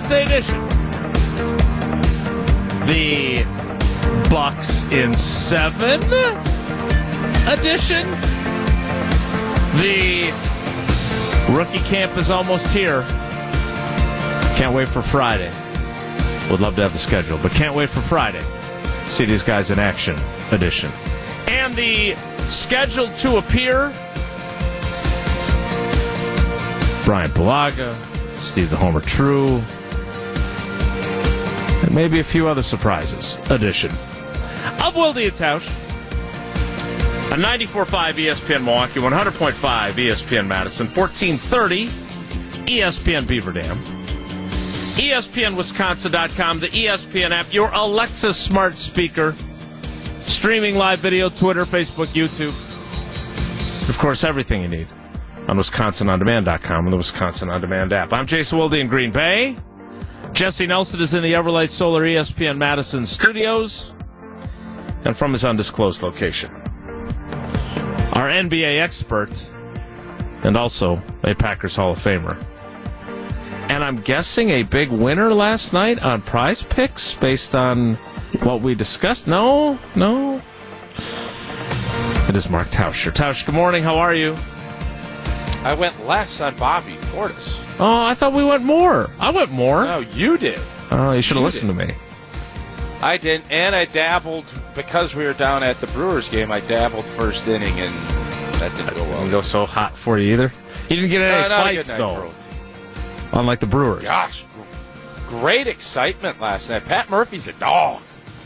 Wednesday edition. The Bucks in 7 edition. The rookie camp is almost here. Can't wait for Friday. Would love to have the schedule, but can't wait for Friday. See these guys in action edition. And the scheduled to appear, Brian Palaga, Steve the Homer True, and maybe a few other surprises edition of Wilde and Tausch. On 94.5 ESPN Milwaukee, 100.5 ESPN Madison, 1430 ESPN Beaver Dam, ESPNWisconsin.com, the ESPN app, your Alexa smart speaker, streaming live video, Twitter, Facebook, YouTube. Of course, everything you need on WisconsinOnDemand.com and the Wisconsin On Demand app. I'm Jason Wilde in Green Bay. Jesse Nelson is in the Everlight Solar ESPN Madison studios and from his undisclosed location. Our NBA expert and also a Packers Hall of Famer. And I'm guessing a big winner last night on Prize Picks based on what we discussed. No. It is Mark Tauscher. Tausch, good morning. How are you? I went less on Bobby Portis. Oh, I thought we went more. I went more. No, you did. Oh, you should have listened to me. I didn't, and I dabbled, because we were down at the Brewers game, I dabbled first inning, and that didn't go well. Didn't go so hot for you either? You didn't get any fights, though. Unlike the Brewers. Gosh, great excitement last night. Pat Murphy's a dog.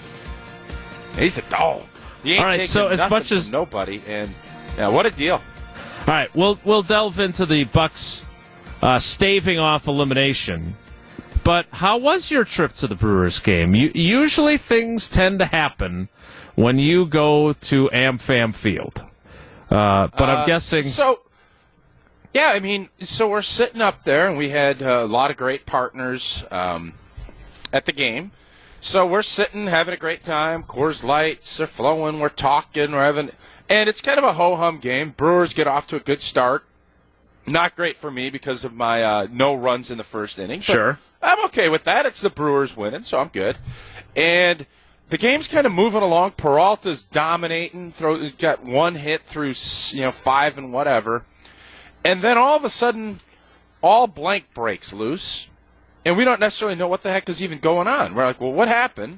He's a dog. He ain't taking so as nothing much as from nobody, and yeah, what a deal. All right, we'll delve into the Bucks staving off elimination. But how was your trip to the Brewers game? Usually things tend to happen when you go to AmFam Field. But I'm guessing... Yeah, I mean, so we're sitting up there, and we had a lot of great partners at the game. So we're sitting, having a great time. Coors Lights are flowing. We're talking. We're having... And it's kind of a ho-hum game. Brewers get off to a good start. Not great for me because of my no runs in the first inning. Sure. I'm okay with that. It's the Brewers winning, so I'm good. And the game's kind of moving along. Peralta's dominating. Got one hit through 5 and whatever. And then all of a sudden, all blank breaks loose. And we don't necessarily know what the heck is even going on. We're like, well, what happened?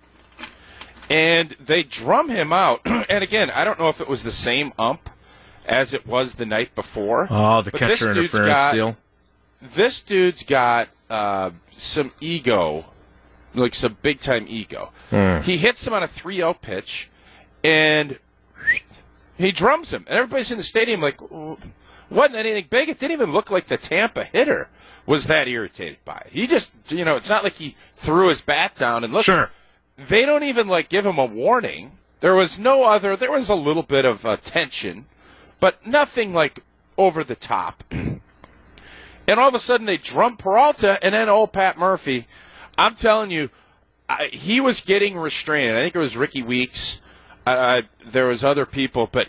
And they drum him out. And again, I don't know if it was the same ump as it was the night before. Oh, the catcher interference deal. This dude's got some ego, like some big-time ego. He hits him on a 3-0 pitch, and he drums him. And everybody's in the stadium like, wasn't anything big. It didn't even look like the Tampa hitter was that irritated by it. He just, it's not like he threw his bat down and looked. Sure. They don't even, give him a warning. There was a little bit of tension, but nothing, over the top. And all of a sudden they drum Peralta, and then old Pat Murphy, I'm telling you, he was getting restrained. I think it was Ricky Weeks. There was other people, but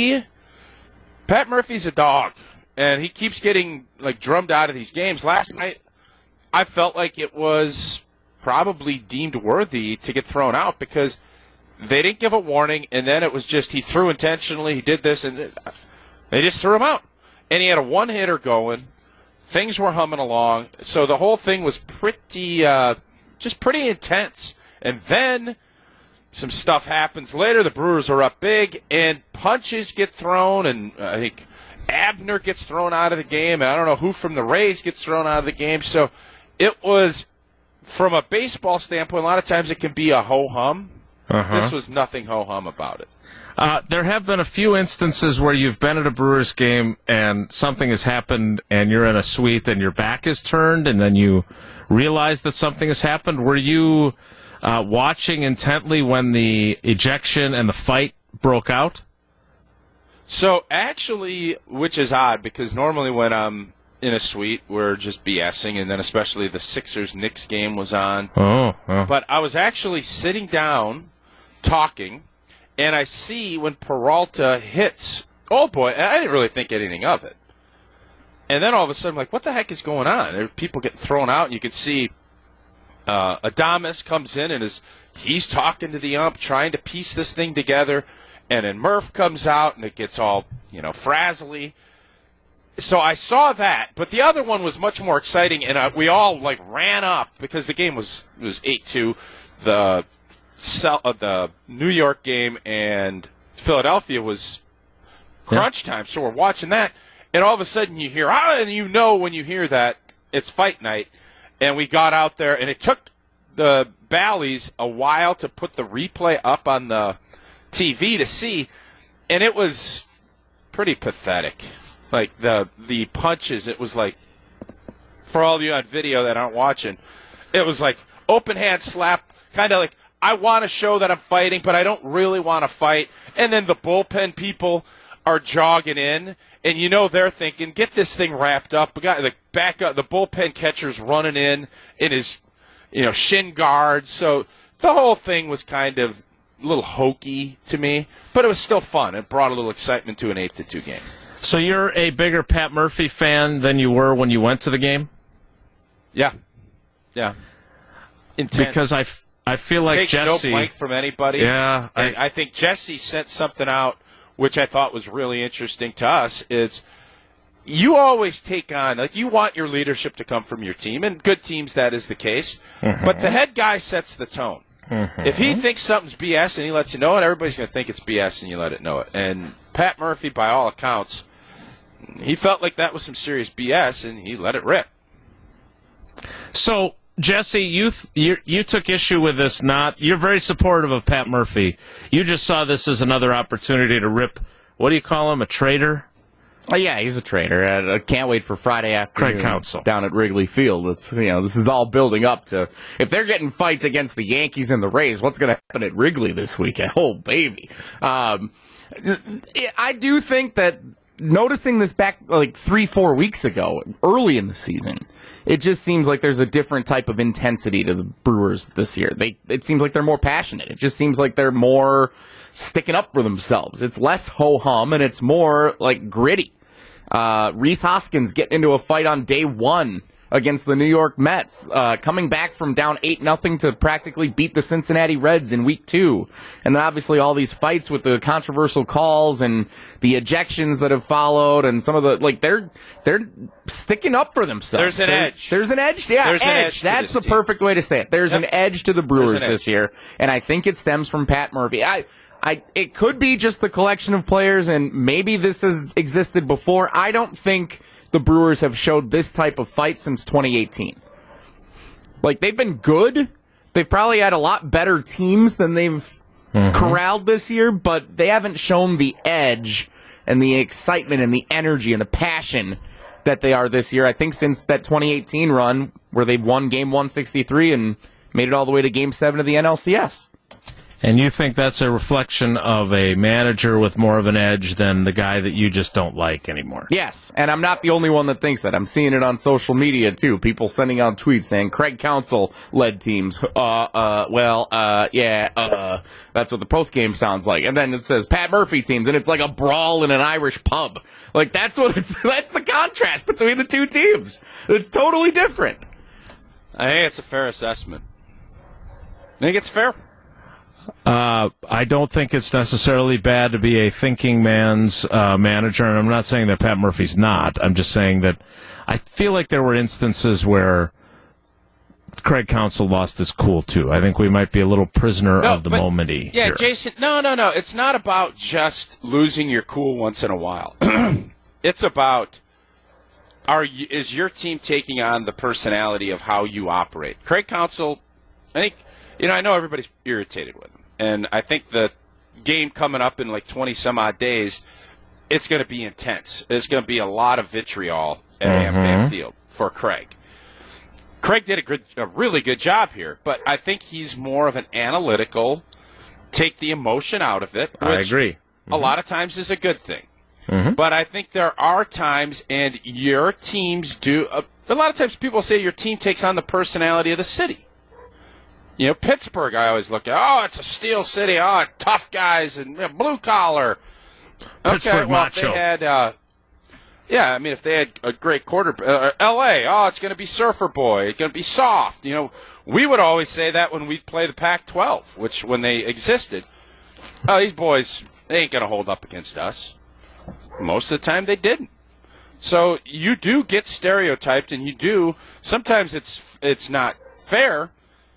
Pat Murphy's a dog, and he keeps getting, drummed out of these games. Last night, I felt like it was probably deemed worthy to get thrown out because they didn't give a warning, and then it was just he threw intentionally, he did this, and they just threw him out. And he had a one-hitter going. Things were humming along. So the whole thing was pretty intense. And then some stuff happens later. The Brewers are up big, and punches get thrown, and I think Abner gets thrown out of the game, and I don't know who from the Rays gets thrown out of the game. So it was, from a baseball standpoint, a lot of times it can be a ho-hum. This was nothing ho-hum about it. There have been a few instances where you've been at a Brewers game and something has happened and you're in a suite and your back is turned and then you realize that something has happened. Were you watching intently when the ejection and the fight broke out? So actually, which is odd because normally when I'm in a suite, we're just BSing, and then especially the Sixers-Knicks game was on. Oh. But I was actually sitting down talking, and I see when Peralta hits, oh boy, and I didn't really think anything of it. And then all of a sudden, I'm like, what the heck is going on? There are people getting thrown out, and you could see Adames comes in and he's talking to the ump, trying to piece this thing together, and then Murph comes out and it gets all frazzly. So I saw that, but the other one was much more exciting, and we all ran up because the game was 8-2. The New York game and Philadelphia was crunch time, so we're watching that, and all of a sudden you hear, and when you hear that, it's fight night, and we got out there, and it took the Bally's a while to put the replay up on the TV to see, and it was pretty pathetic. Like the punches, it was like, for all of you on video that aren't watching, it was like open hand slap, kind of like, I want to show that I'm fighting, but I don't really want to fight. And then the bullpen people are jogging in, and they're thinking, get this thing wrapped up. We got back up, the bullpen catcher's running in his shin guards. So the whole thing was kind of a little hokey to me, but it was still fun. It brought a little excitement to an 8-2 game. So you're a bigger Pat Murphy fan than you were when you went to the game? Yeah. Intense. Because I feel like Takes Jesse... no blank from anybody. Yeah. I think Jesse sent something out, which I thought was really interesting to us, is you always take on, you want your leadership to come from your team, and good teams that is the case, but the head guy sets the tone. If he thinks something's BS and he lets you know it, everybody's going to think it's BS and you let it know it. And Pat Murphy, by all accounts, he felt like that was some serious BS and he let it rip. So, Jesse, you took issue with this. You're very supportive of Pat Murphy. You just saw this as another opportunity to rip, what do you call him, a traitor? Oh, yeah, he's a traitor. I can't wait for Friday afternoon Craig Counsell down at Wrigley Field. It's this is all building up to, if they're getting fights against the Yankees and the Rays, what's going to happen at Wrigley this weekend? Oh, baby. I do think that noticing this back 3-4 weeks ago, early in the season, it just seems like there's a different type of intensity to the Brewers this year. It seems like they're more passionate. It just seems like they're more sticking up for themselves. It's less ho-hum, and it's more gritty. Rhys Hoskins getting into a fight on day one against the New York Mets, coming back from down 8-0 to practically beat the Cincinnati Reds in week 2. And then obviously all these fights with the controversial calls and the ejections that have followed, and some of the, they're sticking up for themselves. There's an edge. There's an edge. Yeah, There's an edge. That's the perfect way to say it. There's an edge to the Brewers this year, and I think it stems from Pat Murphy. It could be just the collection of players, and maybe this has existed before. I don't think the Brewers have showed this type of fight since 2018. They've been good. They've probably had a lot better teams than they've corralled this year, but they haven't shown the edge and the excitement and the energy and the passion that they are this year. I think since that 2018 run where they won Game 163 and made it all the way to Game 7 of the NLCS. And you think that's a reflection of a manager with more of an edge than the guy that you just don't like anymore? Yes, and I'm not the only one that thinks that. I'm seeing it on social media, too. People sending out tweets saying Craig Counsell led teams. That's what the postgame sounds like. And then it says Pat Murphy teams, and it's like a brawl in an Irish pub. That's the contrast between the two teams. It's totally different. I think it's a fair assessment. I think it's fair. I don't think it's necessarily bad to be a thinking man's manager, and I'm not saying that Pat Murphy's not. I'm just saying that I feel like there were instances where Craig Counsell lost his cool, too. I think we might be a little prisoner of the moment-y here. Jason, no. It's not about just losing your cool once in a while. It's about, is your team taking on the personality of how you operate? Craig Counsell, I think, I know everybody's irritated with him. And I think the game coming up in 20-some-odd days, it's going to be intense. There's going to be a lot of vitriol at AmFam Field for Craig. Craig did a really good job here, but I think he's more of an analytical, take the emotion out of it, which I agree. A lot of times is a good thing. But I think there are times, and your teams do, a lot of times people say your team takes on the personality of the city. Pittsburgh, I always look at, it's a steel city, tough guys and blue collar. Pittsburgh macho. They had, Yeah, I mean, if they had a great quarterback, L.A., it's going to be Surfer Boy, it's going to be soft. We would always say that when we'd play the Pac-12, which when they existed, these boys, they ain't going to hold up against us. Most of the time, they didn't. So you do get stereotyped, and you do. Sometimes it's not fair,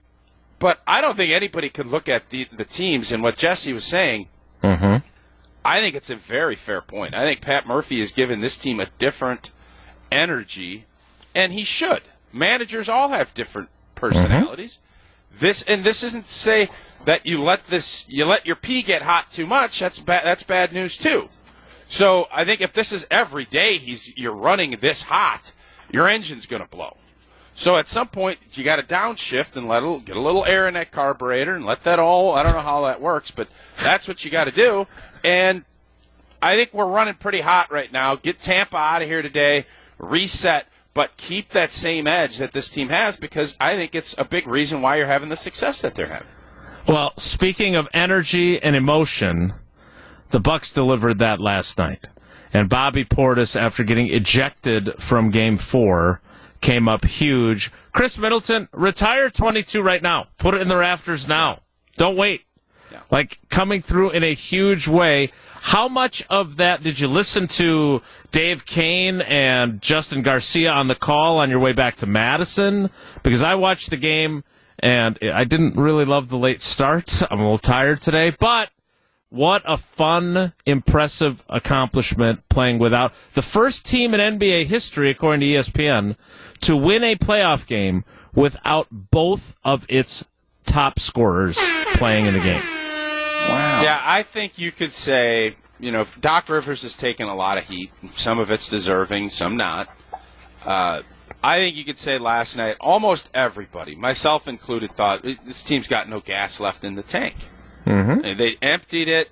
but I don't think anybody could look at the teams and what Jesse was saying. Mm-hmm. I think it's a very fair point. I think Pat Murphy has given this team a different energy, and he should. Managers all have different personalities. Mm-hmm. This isn't to say that you let your pee get hot too much. That's bad news too. So I think if this is every day you're running this hot, your engine's going to blow. So at some point you got to downshift and get a little air in that carburetor and let that all. I don't know how that works, but that's what you got to do. And I think we're running pretty hot right now. Get Tampa out of here today, reset, but keep that same edge that this team has, because I think it's a big reason why you're having the success that they're having. Well, speaking of energy and emotion, the Bucks delivered that last night. And Bobby Portis, after getting ejected from Game 4, came up huge. Chris Middleton, retire 22 right now. Put it in the rafters now. Don't wait. Yeah. Coming through in a huge way. How much of that did you listen to Dave Kane and Justin Garcia on the call on your way back to Madison? Because I watched the game, and I didn't really love the late start. I'm a little tired today, but what a fun, impressive accomplishment playing without the first team in NBA history, according to ESPN, to win a playoff game without both of its top scorers playing in the game. Wow. Yeah, I think you could say, Doc Rivers has taken a lot of heat. Some of it's deserving, some not. I think you could say last night, almost everybody, myself included, thought this team's got no gas left in the tank. Mm-hmm. They emptied it.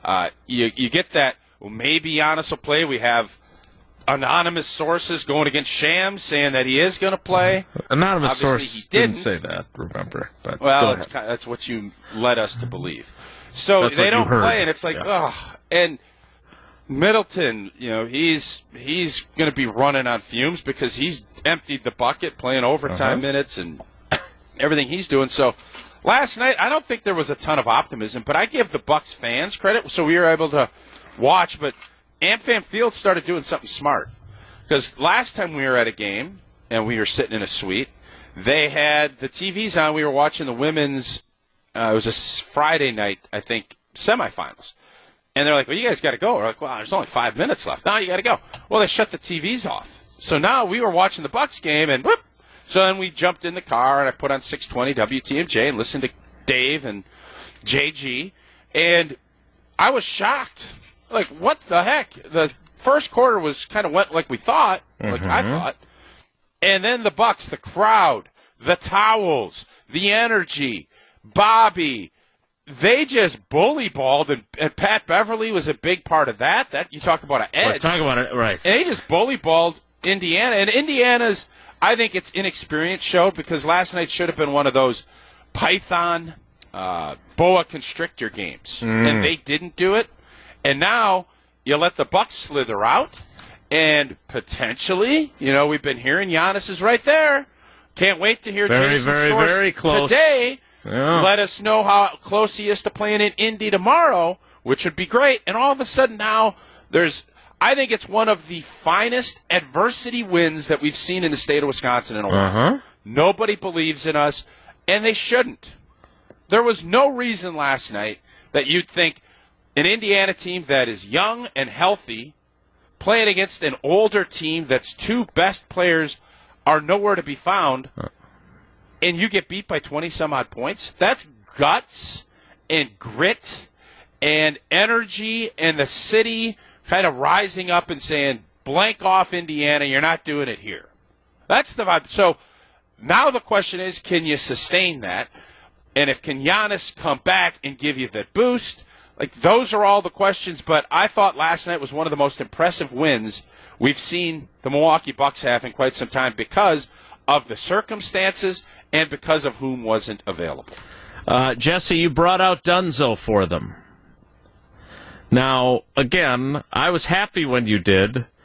You get that, maybe Giannis will play. We have anonymous sources going against Shams saying that he is going to play. Anonymous Obviously, source didn't say that, remember. But that's what you led us to believe. So they don't play, and it's and Middleton, he's going to be running on fumes because he's emptied the bucket, playing overtime minutes and everything he's doing. So last night, I don't think there was a ton of optimism, but I give the Bucks fans credit. So we were able to watch, but AmFam Field started doing something smart. Because last time we were at a game and we were sitting in a suite, they had the TVs on. We were watching the women's, it was a Friday night, I think, semifinals. And they're like, well, you guys got to go. We're like, well, there's only 5 minutes left. No, you got to go. Well, they shut the TVs off. So now we were watching the Bucks game, and whoop. So then we jumped in the car, and I put on 620 WTMJ and listened to Dave and JG. And I was shocked. Like, what the heck? The first quarter was kind of went like we thought, like I thought. And then the Bucks, the crowd, the towels, the energy, Bobby, they just bully balled, and Pat Beverly was a big part of that. That you talk about an edge. Talk about it, right. And he just bully balled Indiana. And Indiana's, I think its inexperience showed, because last night should have been one of those Python, boa constrictor games. And they didn't do it. And now you let the Bucks slither out, and potentially, we've been hearing Giannis is right there. Can't wait to hear Jason Source very close today. Yeah. Let us know how close he is to playing in Indy tomorrow, which would be great. And all of a sudden now, I think it's one of the finest adversity wins that we've seen in the state of Wisconsin in a while. Nobody believes in us, and they shouldn't. There was no reason last night that you'd think an Indiana team that is young and healthy playing against an older team that's two best players are nowhere to be found, and you get beat by 20-some-odd points. That's guts and grit and energy, and the city kind of rising up and saying, blank off Indiana, you're not doing it here. That's the vibe. So now the question is, can you sustain that? And if can Giannis come back and give you that boost? Like, those are all the questions, but I thought last night was one of the most impressive wins we've seen the Milwaukee Bucks have in quite some time, because of the circumstances and because of whom wasn't available. Jesse, you brought out Dunzo for them. Now, again, I was happy when you did,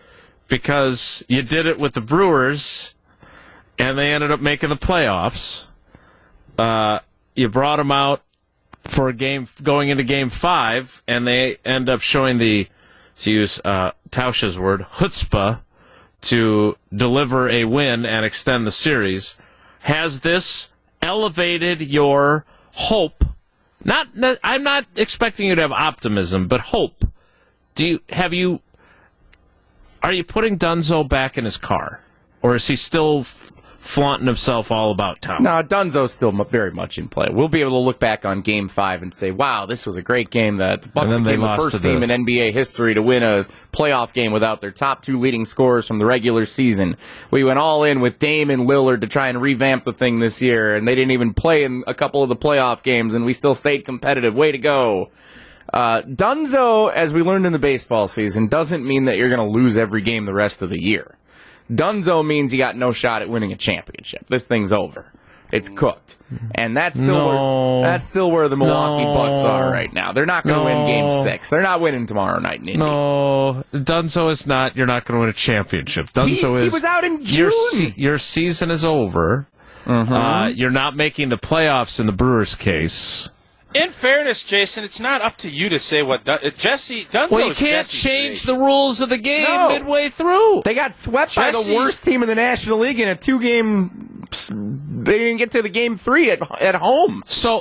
because you did it with the Brewers, and they ended up making the playoffs. You brought them out for a game going into Game 5, and they end up showing the, to use Tausch's word, chutzpah, to deliver a win and extend the series. Has this elevated your hope? I'm not expecting you to have optimism, but hope. Are you putting Dunzo back in his car, or is he still flaunting himself all about town? No, Dunzo's still very much in play. We'll be able to look back on Game 5 and say, wow, this was a great game. That the Bucks became the first team in NBA history to win a playoff game without their top 2 leading scorers from the regular season. We went all in with Dame and Lillard to try and revamp the thing this year, and they didn't even play in a couple of the playoff games, and we still stayed competitive. Way to go. Dunzo, as we learned in the baseball season, doesn't mean that you're going to lose every game the rest of the year. Dunzo means you got no shot at winning a championship. This thing's over. It's cooked. And that's still where the Milwaukee Bucks are right now. They're not going to win Game 6. They're not winning tomorrow night in Indy. No, Dunzo is not. You're not going to win a championship. Dunzo he was out in June. Your season is over. You're not making the playoffs in the Brewers' case. In fairness, Jason, it's not up to you to say what Dunzo. Well, you can't change the rules of the game midway through. They got swept by the worst team in the National League in a 2-game. They didn't get to the Game 3 at home. So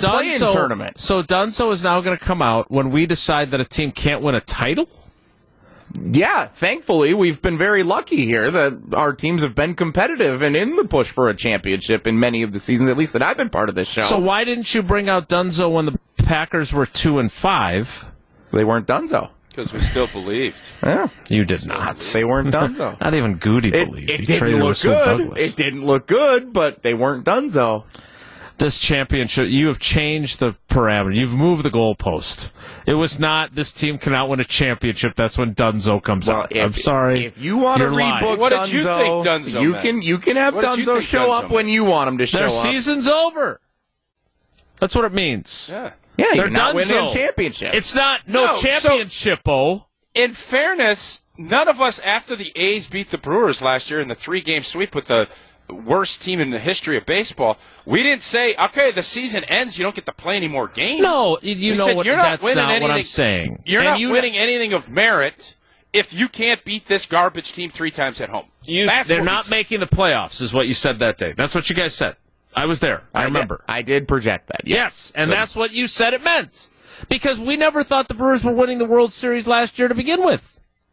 Dunzo is now going to come out when we decide that a team can't win a title. Yeah, thankfully, we've been very lucky here that our teams have been competitive and in the push for a championship in many of the seasons, at least that I've been part of this show. So why didn't you bring out Dunzo when the Packers were 2-5? They weren't Dunzo. Because we still believed. Yeah. You did not. They weren't Dunzo. Not even Goody believed. It didn't look good. It didn't look good, but they weren't Dunzo. This championship, you have changed the parameter. You've moved the goalpost. It was not this team cannot win a championship. That's when Dunzo comes out. I'm sorry. If you want to rebook what Dunzo, did you think Dunzo you can have Dunzo show up when you want him to show up. Their season's over. That's what it means. Yeah. Yeah, they're you're not winning a championship. It's not championship-o. In fairness, none of us, after the A's beat the Brewers last year in the 3-game sweep with the worst team in the history of baseball, we didn't say, okay, the season ends, you don't get to play any more games. No, that's not what I'm saying. You're not winning anything of merit if you can't beat this garbage team 3 times at home. They're not making the playoffs, is what you said that day. That's what you guys said. I was there. I remember. I did project that. Yes, and that's what you said it meant. Because we never thought the Brewers were winning the World Series last year to begin with.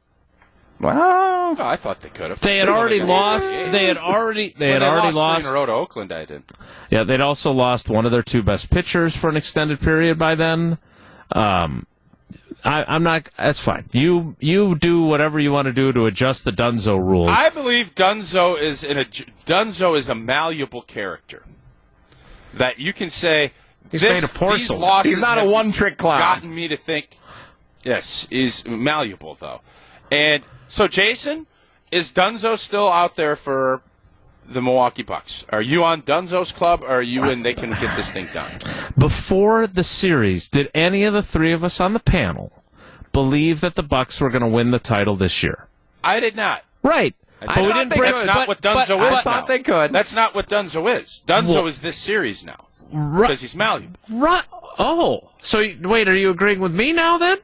Well, I thought they could have. They had already lost. They had already lost 3 in a row to Oakland. I did. Yeah, they'd also lost one of their 2 best pitchers for an extended period by then. I'm not. That's fine. You do whatever you want to do to adjust the Dunzo rules. I believe Dunzo is a malleable character that you can say he's made of porcelain. These losses he's not a one-trick clown. Gotten me to think. Yes, he's malleable though, and. So, Jason, is Dunzo still out there for the Milwaukee Bucks? Are you on Dunzo's club, or are you in they can get this thing done? Before the series, did any of the 3 of us on the panel believe that the Bucks were going to win the title this year? I did not. Right. But we didn't. That's not what Dunzo is. I thought they could. That's not what Dunzo is. Dunzo is this series now because he's malleable. Right. Oh, so wait, are you agreeing with me now then?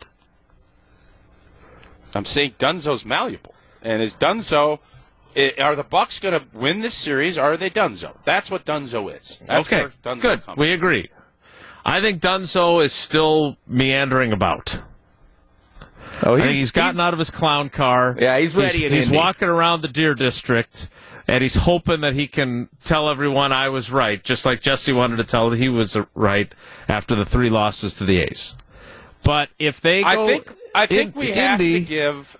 I'm saying Dunzo's malleable. And is Dunzo, are the Bucks going to win this series, or are they Dunzo? That's what Dunzo is. That's okay, Dunzo good. We agree. I think Dunzo is still meandering about. I think he's gotten out of his clown car. Yeah, he's ready. He's walking around the Deer District, and he's hoping that he can tell everyone I was right, just like Jesse wanted to tell that he was right after the 3 losses to the A's. But if they go... I think we have to give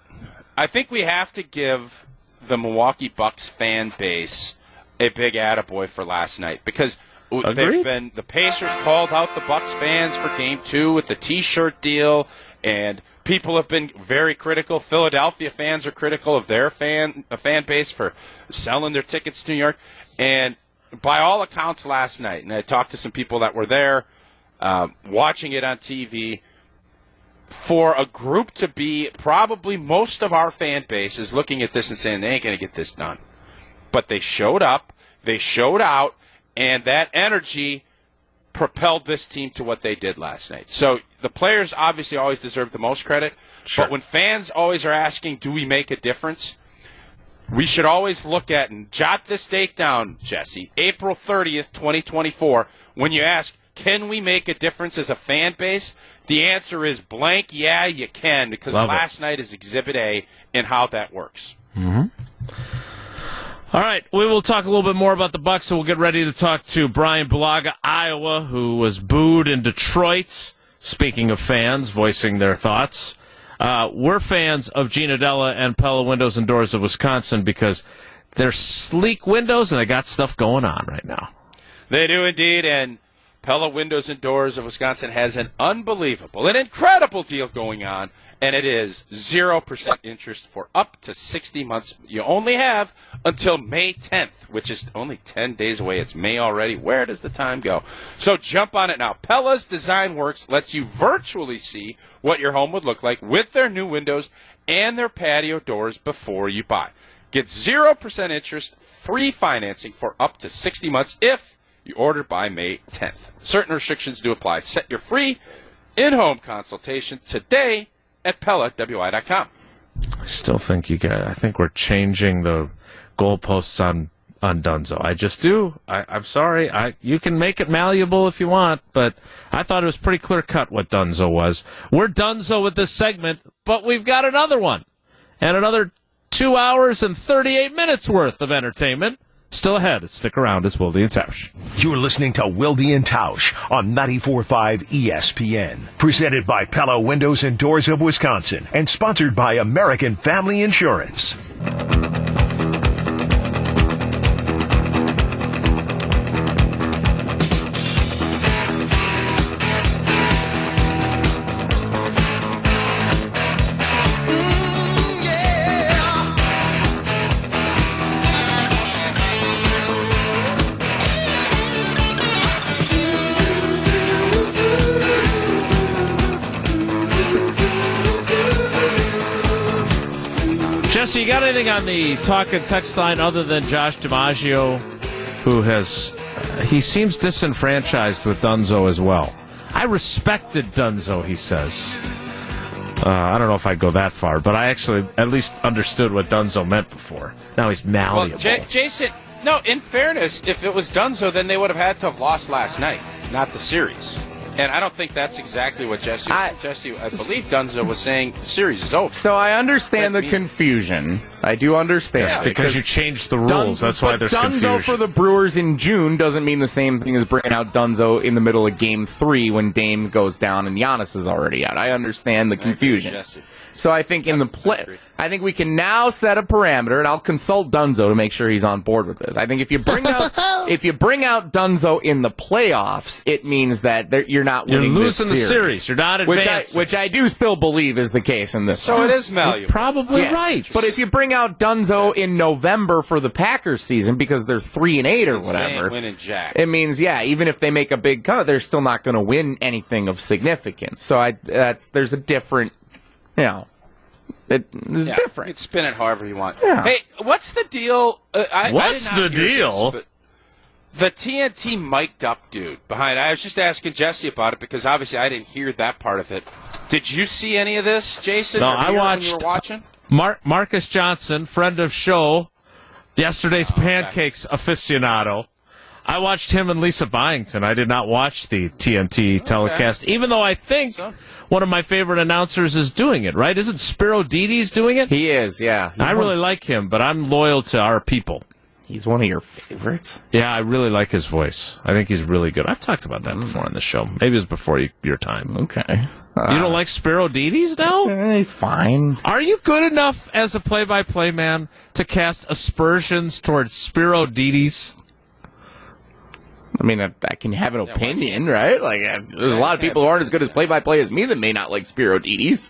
the Milwaukee Bucks fan base a big attaboy for last night because the Pacers called out the Bucks fans for Game 2 with the T-shirt deal, and people have been very critical. Philadelphia fans are critical of their fan base for selling their tickets to New York, and by all accounts last night, and I talked to some people that were there watching it on TV. for a group to be, probably most of our fan base is looking at this and saying they ain't going to get this done. But they showed up, they showed out, and that energy propelled this team to what they did last night. So the players obviously always deserve the most credit. Sure. But when fans always are asking, do we make a difference? We should always look at, and jot this date down, Jesse, April 30th, 2024, when you ask, can we make a difference as a fan base? The answer is blank, yeah, you can, because last night is Exhibit A in how that works. Mm-hmm. All right, we will talk a little bit more about the Bucs, so we'll get ready to talk to Brian Bulaga, Iowa, who was booed in Detroit. Speaking of fans voicing their thoughts, we're fans of Gina Della and Pella Windows and Doors of Wisconsin because they're sleek windows and they got stuff going on right now. They do indeed, and Pella Windows and Doors of Wisconsin has an unbelievable, an incredible deal going on, and it is 0% interest for up to 60 months. You only have until May 10th, which is only 10 days away. It's May already. Where does the time go? So jump on it now. Pella's Design Works lets you virtually see what your home would look like with their new windows and their patio doors before you buy. Get 0% interest, free financing for up to 60 months if you order by May 10th. Certain restrictions do apply. Set your free in-home consultation today at PellaWI.com. I still think I think we're changing the goalposts on Dunzo. I just do. I'm sorry. You can make it malleable if you want, but I thought it was pretty clear cut what Dunzo was. We're Dunzo with this segment, but we've got another one and another 2 hours and 38 minutes worth of entertainment still ahead. Stick around. It's Wilde and Tausch. You're listening to Wilde and Tausch on 94.5 ESPN. Presented by Pella Windows and Doors of Wisconsin and sponsored by American Family Insurance. Jesse, you got anything on the talk and text line other than Josh DiMaggio, who he seems disenfranchised with Dunzo as well. I respected Dunzo, he says. I don't know if I'd go that far, but I actually at least understood what Dunzo meant before. Now he's malleable. Well, Jason, no, in fairness, if it was Dunzo, then they would have had to have lost last night, not the series. And I don't think that's exactly what Jesse was saying. Jesse, I believe Dunzo was saying the series is over. So I understand the confusion. I do understand. Yeah, because you changed the rules. That's why there's confusion. Dunzo for the Brewers in June doesn't mean the same thing as bringing out Dunzo in the middle of Game 3 when Dame goes down and Giannis is already out. I understand the confusion. So I think in the play, I think we can now set a parameter, and I'll consult Dunzo to make sure he's on board with this. I think if you bring out Dunzo in the playoffs, it means that you're not winning. You're losing this the series. You're not advancing. Which I do still believe is the case in this. So it is malleable. You're probably right. But if you bring out Dunzo in November for the Packers season because they're 3-8 or whatever, it means even if they make a big cut, they're still not going to win anything of significance. So there's a different. It's different. You can spin it however you want. Yeah. Hey, what's the deal? What's the deal? The TNT mic'd up dude behind. I was just asking Jesse about it because obviously I didn't hear that part of it. Did you see any of this, Jason? No, I watched. When you were watching? Marcus Johnson, friend of show, yesterday's pancakes aficionado. I watched him and Lisa Byington. I did not watch the TNT telecast, even though I think one of my favorite announcers is doing it, right? Isn't Spiro Dides doing it? He is, yeah. I really like him, but I'm loyal to our people. He's one of your favorites? Yeah, I really like his voice. I think he's really good. I've talked about that before on the show. Maybe it was before your time. Okay. You don't like Spiro Dides now? He's fine. Are you good enough as a play-by-play man to cast aspersions towards Spiro Dides? I mean, I can have an opinion, right? Like, there's a lot of people who aren't as good as play-by-play as me that may not like Spiro Dides.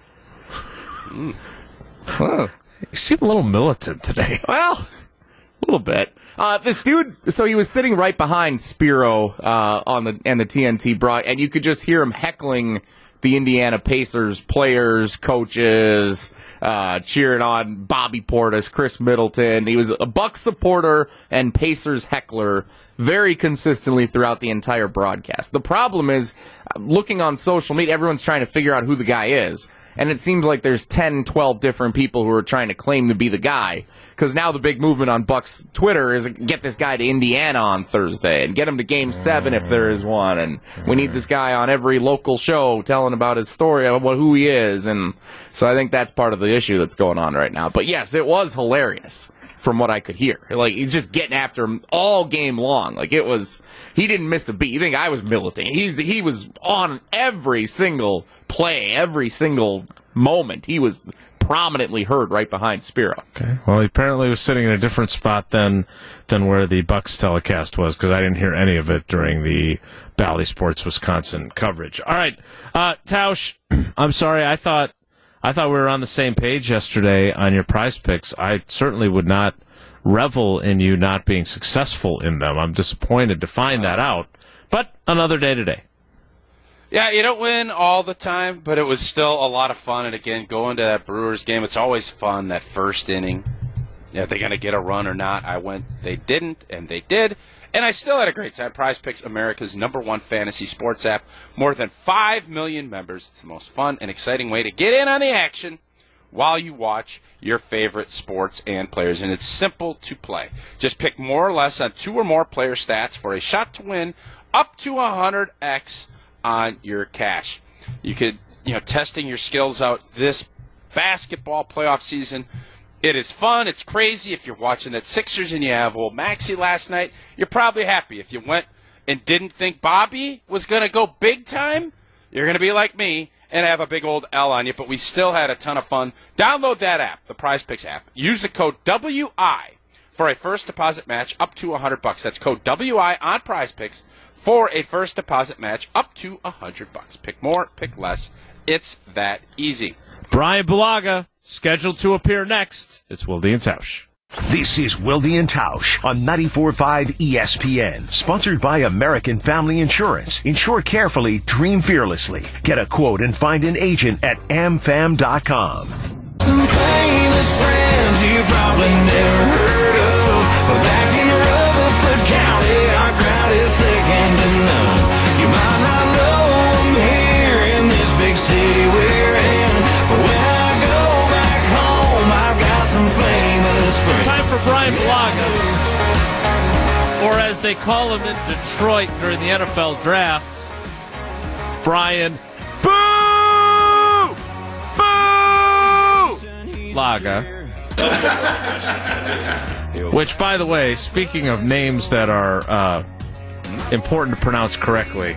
You seem a little militant today. Well, a little bit. This dude, so he was sitting right behind Spiro on the TNT broad, and you could just hear him heckling the Indiana Pacers players, coaches, cheering on Bobby Portis, Chris Middleton. He was a Bucks supporter and Pacers heckler very consistently throughout the entire broadcast. The problem is, looking on social media, everyone's trying to figure out who the guy is. And it seems like there's 10, 12 different people who are trying to claim to be the guy. Because now the big movement on Bucks Twitter is get this guy to Indiana on Thursday and get him to Game 7 if there is one. And we need this guy on every local show telling about his story, about who he is. And so I think that's part of the issue that's going on right now. But yes, it was hilarious from what I could hear. Like, he's just getting after him all game long. Like, it was, he didn't miss a beat. You think I was militant. He was on every single play, every single moment. He was prominently heard right behind Spiro. Okay. Well, he apparently was sitting in a different spot than where the Bucks telecast was, because I didn't hear any of it during the Bally Sports Wisconsin coverage. All right, Tausch, I'm sorry. I thought we were on the same page yesterday on your prize picks. I certainly would not revel in you not being successful in them. I'm disappointed to find that out. But another day today. Yeah, you don't win all the time, but it was still a lot of fun. And again, going to that Brewers game, it's always fun, that first inning. Are they going to get a run or not? They didn't, and they did. And I still had a great time. Prize Picks, America's #1 fantasy sports app. More than 5 million members. It's the most fun and exciting way to get in on the action while you watch your favorite sports and players. And it's simple to play. Just pick more or less on 2 or more player stats for a shot to win up to 100x on your cash. You could, testing your skills out this basketball playoff season. It is fun. It's crazy. If you're watching that Sixers and you have old Maxey last night, you're probably happy. If you went and didn't think Bobby was going to go big time, you're going to be like me and have a big old L on you. But we still had a ton of fun. Download that app, the Prize Picks app. Use the code WI for a first deposit match up to $100. That's code WI on Prize Picks for a first deposit match up to $100. Pick more, pick less. It's that easy. Brian Bulaga, scheduled to appear next. It's Wilde and Tausch. This is Wilde and Tausch on 94.5 ESPN. Sponsored by American Family Insurance. Insure carefully, dream fearlessly. Get a quote and find an agent at amfam.com. Some famous friends you probably never heard of. But back in Rutherford County, our crowd is second to none. You might not know them here in this big city we're in. But when I go back home, I've got some famous friends. Time for Brian Bulaga, or as they call him in Detroit during the NFL draft, Brian Boo! Boo! Laga. Which, by the way, speaking of names that are important to pronounce correctly,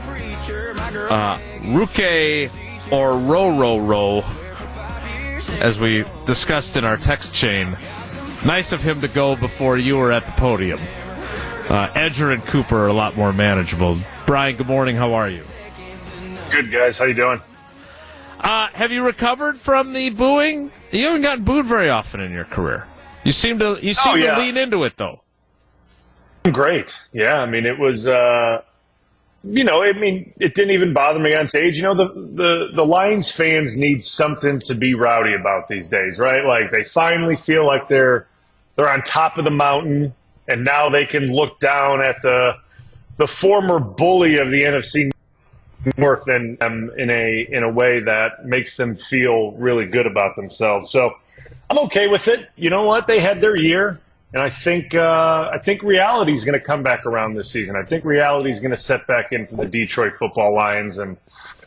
Ruke or Rororo, as we discussed in our text chain, nice of him to go before you were at the podium. Edger and Cooper are a lot more manageable. Brian, good morning. How are you? Good, guys. How you doing? Have you recovered from the booing? You haven't gotten booed very often in your career. You seem to lean into it, though. Great. Yeah, I mean, it was, it didn't even bother me on stage. The Lions fans need something to be rowdy about these days, right? Like, they finally feel like they're on top of the mountain, and now they can look down at the former bully of the NFC North and in a way that makes them feel really good about themselves. So I'm okay with it. You know what? They had their year, and I think reality is going to come back around this season. I think reality is going to set back in for the Detroit Football Lions, and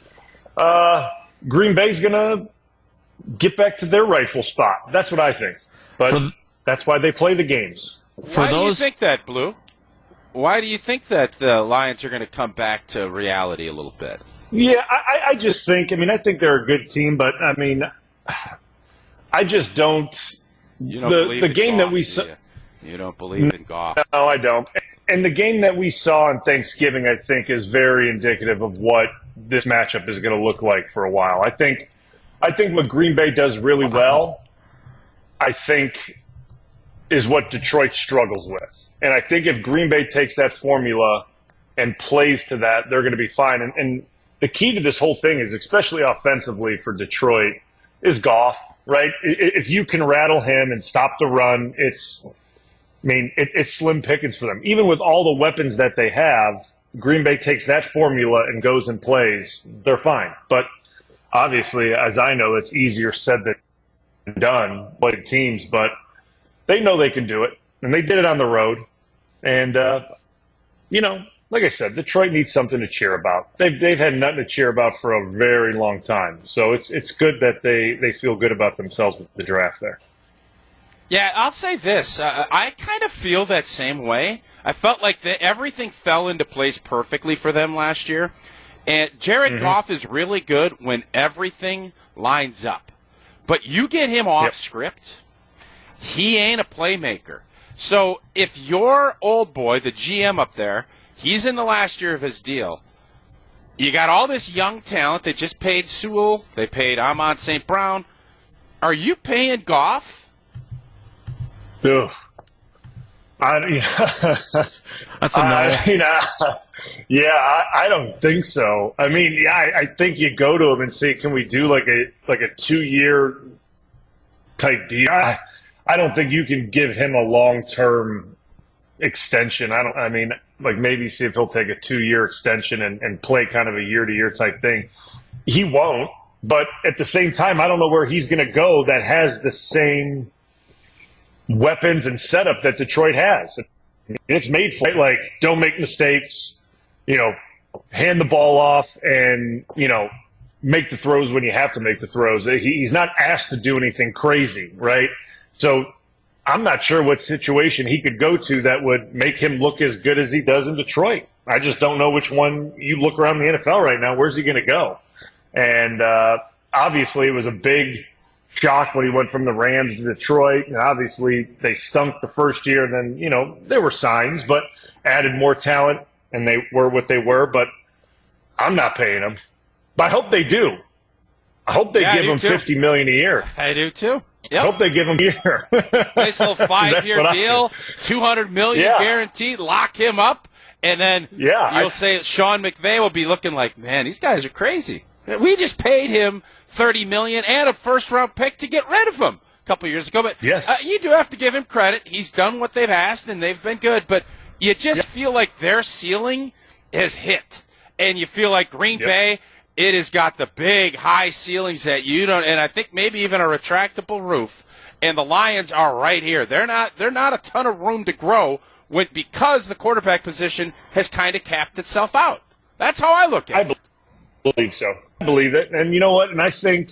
Green Bay's going to get back to their rightful spot. That's what I think. But that's why they play the games. Why do you think that, Blue? Why do you think that the Lions are going to come back to reality a little bit? Yeah, I just think, I think they're a good team, but, I just don't. You don't believe in game golf, that we saw. You don't believe in golf. No, I don't. And the game that we saw on Thanksgiving, I think, is very indicative of what this matchup is going to look like for a while. I think what Green Bay does really well, I think, is what Detroit struggles with. And I think if Green Bay takes that formula and plays to that, they're going to be fine. And the key to this whole thing is, especially offensively for Detroit, is Goff, right? If you can rattle him and stop the run, it's slim pickings for them. Even with all the weapons that they have, Green Bay takes that formula and goes and plays, they're fine. But obviously, as I know, it's easier said than done, playing teams, but they know they can do it, and they did it on the road. And, like I said, Detroit needs something to cheer about. They've had nothing to cheer about for a very long time. So it's good that they feel good about themselves with the draft there. Yeah, I'll say this. I kind of feel that same way. I felt like everything fell into place perfectly for them last year. And Jared Goff is really good when everything lines up. But you get him off script, he ain't a playmaker. So if your old boy, the GM up there, he's in the last year of his deal, you got all this young talent. They just paid Sewell. They paid Amon St. Brown. Are you paying Goff? Ugh. That's a no. I don't think so. I think you go to him and say, can we do like a 2-year type deal? I don't think you can give him a long-term extension. Maybe see if he'll take a 2-year extension and play kind of a year-to-year type thing. He won't, but at the same time, I don't know where he's going to go that has the same weapons and setup that Detroit has. It's made for it. Like, don't make mistakes, hand the ball off and, make the throws when you have to make the throws. He's not asked to do anything crazy, right? So I'm not sure what situation he could go to that would make him look as good as he does in Detroit. I just don't know which one. You look around the NFL right now, where's he going to go? And obviously it was a big shock when he went from the Rams to Detroit. And obviously they stunk the first year. And then, there were signs, but added more talent, and they were what they were. But I'm not paying them. But I hope they do. I hope they give him $50 million a year. I do too. Yep. I hope they give him a year. Nice little 5-year deal, $200 million guaranteed. Lock him up, and then you'll say Sean McVay will be looking like, man, these guys are crazy. We just paid him $30 million and a first-round pick to get rid of him a couple of years ago. But you do have to give him credit. He's done what they've asked, and they've been good. But you just feel like their ceiling has hit, and you feel like Green Bay. It has got the big, high ceilings that you don't, and I think maybe even a retractable roof. And the Lions are right here. They're not a ton of room to grow because the quarterback position has kind of capped itself out. That's how I look at it. I believe so. I believe it. And you know what? And I think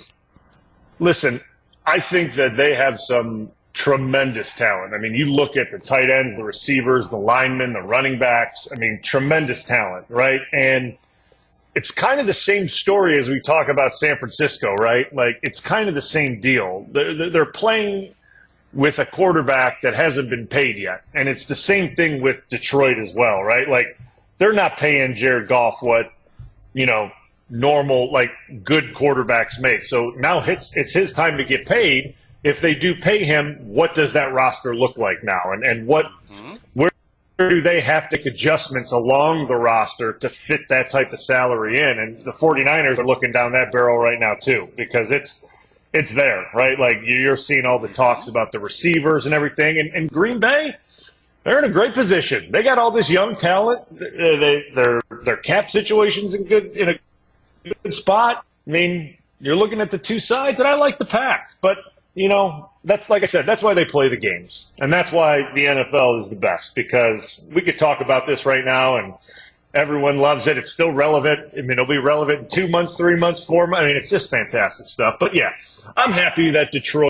that they have some tremendous talent. You look at the tight ends, the receivers, the linemen, the running backs. Tremendous talent, right? And it's kind of the same story as we talk about San Francisco, right? Like, it's kind of the same deal. They're playing with a quarterback that hasn't been paid yet. And it's the same thing with Detroit as well, right? Like, they're not paying Jared Goff what, normal, like, good quarterbacks make. So now it's his time to get paid. If they do pay him, what does that roster look like now? And where do they have to make adjustments along the roster to fit that type of salary in? And the 49ers are looking down that barrel right now too, because it's there, right? Like, you're seeing all the talks about the receivers and everything. And Green Bay, they're in a great position. They got all this young talent. Their cap situation's in a good spot. You're looking at the two sides, and I like the pack. But, that's, like I said, that's why they play the games. And that's why the NFL is the best, because we could talk about this right now, and everyone loves it. It's still relevant. It'll be relevant in 2 months, 3 months, 4 months. It's just fantastic stuff. But, yeah, I'm happy that Detroit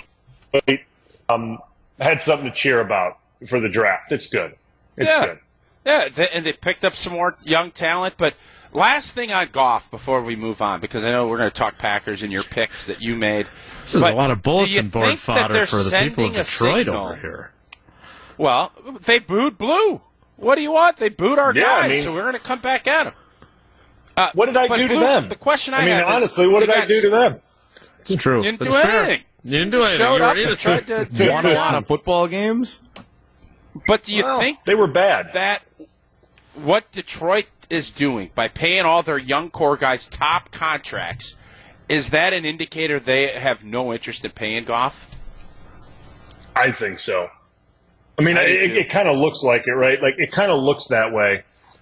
had something to cheer about for the draft. It's good. It's good. Yeah, and they picked up some more young talent. But last thing on Goff before we move on, because I know we're going to talk Packers and your picks that you made. This is a lot of bulletin board fodder for the people of Detroit over here. Well, they booed Blue. What do you want? They booed our guy, so we're going to come back at him. What did I do to them? The question I have honestly, is, what did I do to them? It's true. You didn't do anything. You didn't do anything. Showed You up were and tried to Won a lot of football games. But do you think they were bad? That what Detroit is doing by paying all their young core guys top contracts, is that an indicator they have no interest in paying Goff? I think so. I mean, it kind of looks like it, right? Like, it kind of looks that way.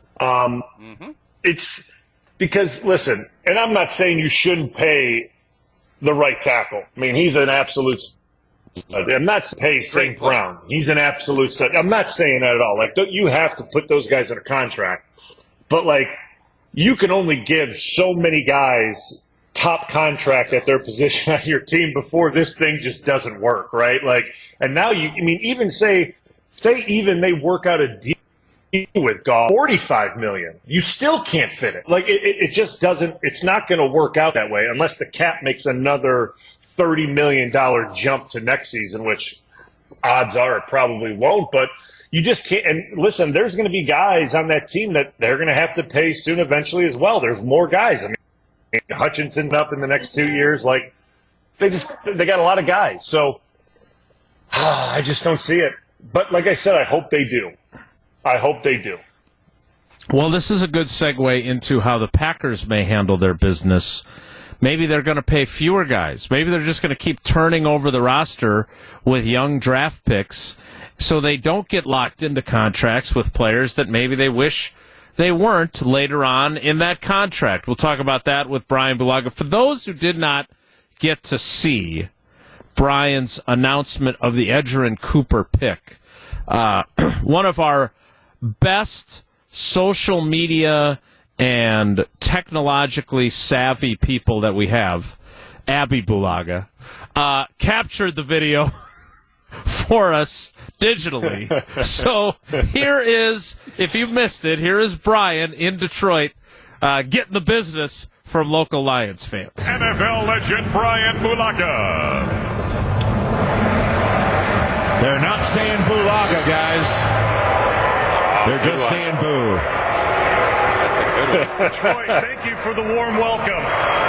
It's because, listen, and I'm not saying you shouldn't pay the right tackle. I mean, he's an absolute stud. I'm not saying St. Brown. He's an absolute stud. I'm not saying that at all. Like, you have to put those guys in a contract. But, like, you can only give so many guys top contract at their position on your team before this thing just doesn't work, right? Like, and now even say they work out a deal with Goff, $45 million, you still can't fit it. Like, it just doesn't. It's not going to work out that way unless the cap makes another $30 million jump to next season, which odds are it probably won't. But you just can't. And listen, there's going to be guys on that team that they're going to have to pay soon, eventually as well. There's more guys. I mean, Hutchinson up in the next 2 years. Like, they got a lot of guys. So I just don't see it. But like I said, I hope they do. I hope they do. Well, this is a good segue into how the Packers may handle their business. Maybe they're going to pay fewer guys. Maybe they're just going to keep turning over the roster with young draft picks so they don't get locked into contracts with players that maybe they wish they weren't later on in that contract. We'll talk about that with Brian Bulaga. For those who did not get to see Brian's announcement of the Edgerrin Cooper pick, one of our best social media and technologically savvy people that we have, Abby Bulaga, captured the video for us digitally. So here is, if you missed it, here is Brian in Detroit getting the business from local Lions fans. NFL legend Brian Bulaga. They're not saying Bulaga, guys. They're just saying boo. That's a good one. Detroit, thank you for the warm welcome.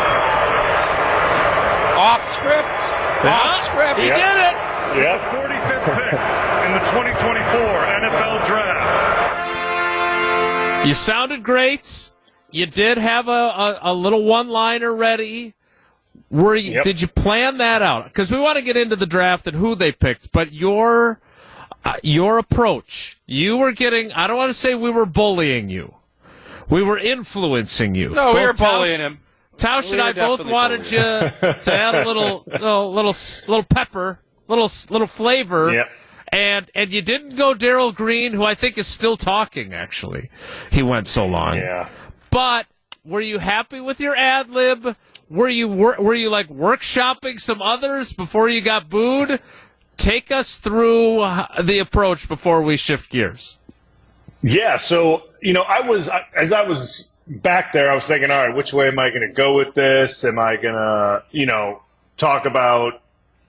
Off script. Off script. He did it. The 45th pick in the 2024 NFL Draft. You sounded great. You did have a little one-liner ready. Did you plan that out? Because we want to get into the draft and who they picked, but your approach, you were getting, I don't want to say we were bullying you. We were influencing you. No, we were bullying him. Tausch and I both wanted you to add a little pepper, little flavor. Yep. And you didn't go Darryl Green, who I think is still talking, actually. He went so long. Yeah. But were you happy with your ad lib? Were you like workshopping some others before you got booed? Take us through the approach before we shift gears. Yeah, so, as I was back there, I was thinking, all right, which way am I going to go with this? Am I going to, talk about,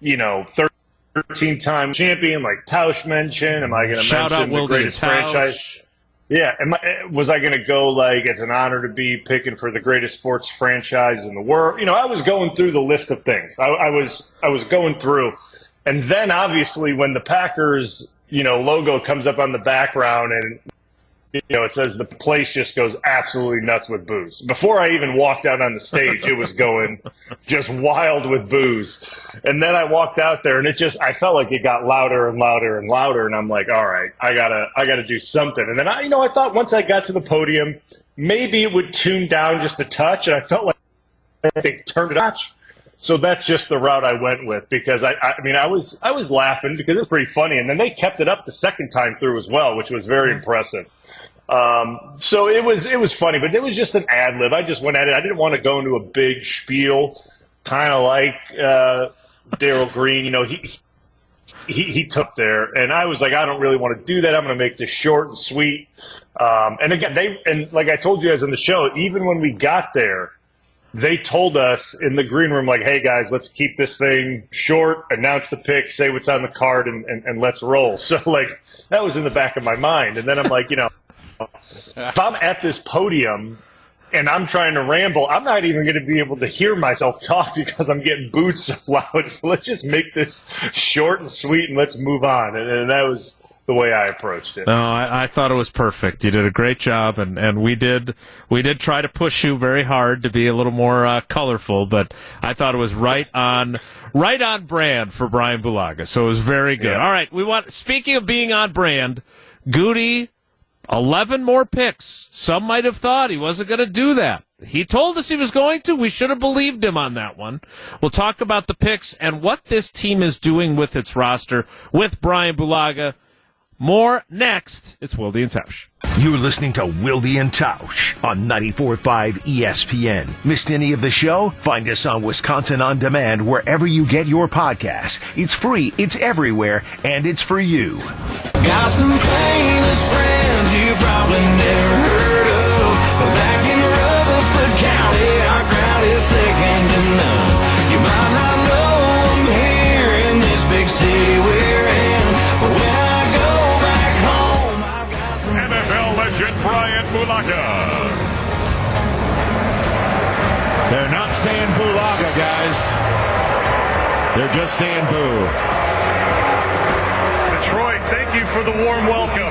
13-time champion like Tausch mentioned? Am I going to mention the greatest franchise? Yeah, was I going to go like it's an honor to be picking for the greatest sports franchise in the world? I was going through the list of things. I was going through. And then, obviously, when the Packers, logo comes up on the background and, it says the place just goes absolutely nuts with boos. Before I even walked out on the stage, it was going just wild with boos. And then I walked out there, and I felt like it got louder and louder and louder. And I'm like, all right, I gotta do something. And then I thought once I got to the podium, maybe it would tune down just a touch. And I felt like they turned it up. So that's just the route I went with, because I was laughing because it was pretty funny, and then they kept it up the second time through as well, which was very impressive. So it was funny, but it was just an ad lib. I just went at it. I didn't want to go into a big spiel, kind of like Darryl Green. He took there, and I was like, I don't really want to do that. I'm going to make this short and sweet. And again, like I told you guys in the show, even when we got there, they told us in the green room, like, hey, guys, let's keep this thing short, announce the pick, say what's on the card, and let's roll. So, like, that was in the back of my mind. And then I'm like, if I'm at this podium and I'm trying to ramble, I'm not even going to be able to hear myself talk because I'm getting booed so loud. So let's just make this short and sweet and let's move on. And that was the way I approached it. No, I thought it was perfect. You did a great job, and we did try to push you very hard to be a little more colorful, but I thought it was right on brand for Brian Bulaga. So it was very good. Yeah. All right, speaking of being on brand, Goody, 11 more picks. Some might have thought he wasn't going to do that. He told us he was going to. We should have believed him on that one. We'll talk about the picks and what this team is doing with its roster with Brian Bulaga. More next. It's Wilde and Tausch. You're listening to Wilde and Tausch on 94.5 ESPN. Missed any of the show? Find us on Wisconsin On Demand wherever you get your podcasts. It's free, it's everywhere, and it's for you. Got some famous friends you probably never heard of. But back in Rutherford County, our crowd is second to none. You might not know them here in this big city we're in. But when I go back home, I've got some NFL legend Brian Bulaga. They're not saying Bulaga, guys. They're just saying boo. Detroit, thank you for the warm welcome.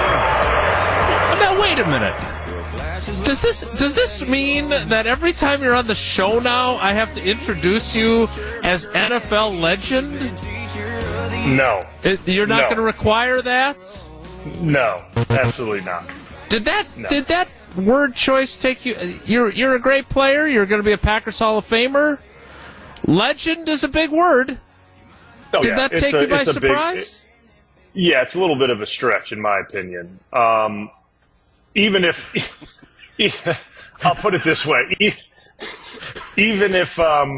Now, wait a minute. Does this mean that every time you're on the show now, I have to introduce you as NFL legend? No. You're not No. going to require that? No, absolutely not. Did that word choice take you? You're a great player. You're going to be a Packers Hall of Famer. Legend is a big word. Oh, Did yeah, that it's take a- you by it's a big- surprise? Yeah, it's a little bit of a stretch, in my opinion. Even if, I'll put it this way, even if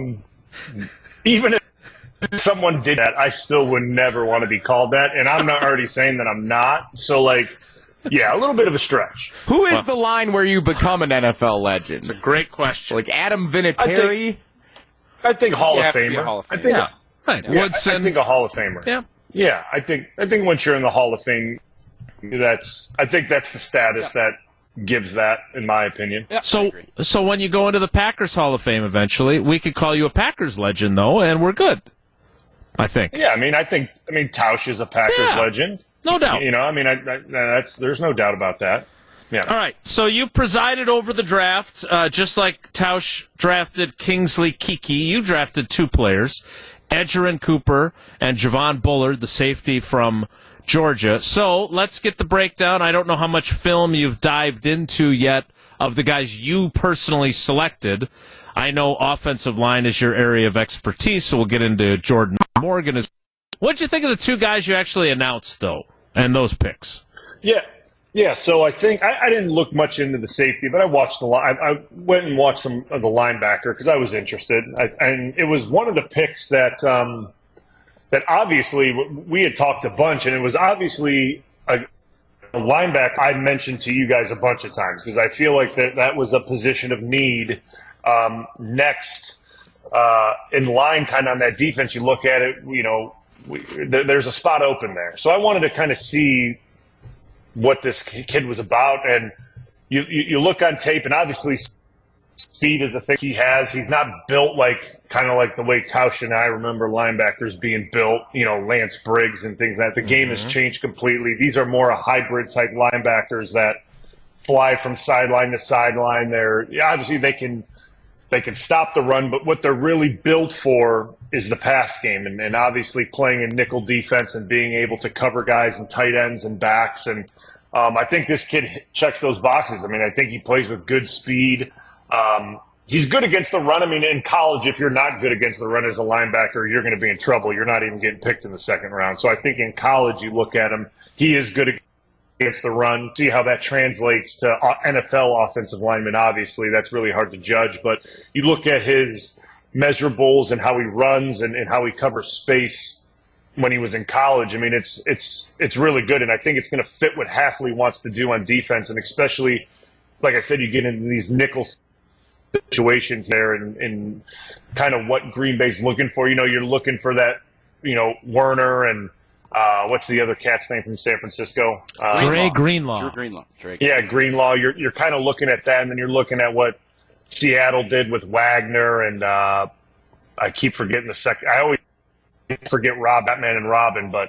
someone did that, I still would never want to be called that, and I'm not already saying that I'm not. So, yeah, a little bit of a stretch. Who is the line where you become an NFL legend? It's a great question. Like Adam Vinatieri? I think Hall You of have to be a Famer. Hall of I Famer. think, Yeah, right. yeah, Woodson. I think a Hall of Famer. Yeah. Yeah, I think once you're in the Hall of Fame, that's the status that gives that, in my opinion. Yeah, I So agree. when you go into the Packers Hall of Fame eventually, we could call you a Packers legend, though, and we're good. I think. Yeah, I mean Tausch is a Packers Yeah. legend. No doubt. You know, there's no doubt about that. Yeah. All right, so you presided over the draft, just like Tausch drafted Kingsley Kiki. You drafted two players, Edgerrin Cooper and Javon Bullard, the safety from Georgia. So let's get the breakdown. I don't know how much film you've dived into yet of the guys you personally selected. I know offensive line is your area of expertise, so we'll get into Jordan Morgan. What'd you think of the two guys you actually announced, though, and those picks? Yeah. So I think I didn't look much into the safety, but I watched I went and watched some of the linebacker because I was interested, and it was one of the picks that obviously we had talked a bunch, and it was obviously a linebacker I mentioned to you guys a bunch of times because I feel like that was a position of need next in line, kind of on that defense. You look at it, you know, there's a spot open there, so I wanted to kind of see what this kid was about, and you look on tape, and obviously speed is a thing he has. He's not built kind of like the way Tausch and I remember linebackers being built, you know, Lance Briggs and things like that. The game has changed completely. These are more a hybrid type linebackers that fly from sideline to sideline. Obviously they can stop the run, but what they're really built for is the pass game, and obviously playing in nickel defense and being able to cover guys and tight ends and backs. And I think this kid checks those boxes. I mean, I think he plays with good speed. He's good against the run. I mean, in college, if you're not good against the run as a linebacker, you're going to be in trouble. You're not even getting picked in the second round. So I think in college, you look at him, he is good against the run. See how that translates to NFL offensive linemen. Obviously, that's really hard to judge. But you look at his measurables and how he runs and how he covers space when he was in college. I mean, it's really good, and I think it's going to fit what Hafley wants to do on defense, and especially, like I said, you get into these nickel situations there and kind of what Green Bay's looking for. You know, you're looking for that, you know, Werner and what's the other cat's name from San Francisco? Dre Greenlaw. Drew Greenlaw. Yeah, Greenlaw. You're kind of looking at that, and then you're looking at what Seattle did with Wagner, and I keep forgetting the second. I always forget Batman and Robin, but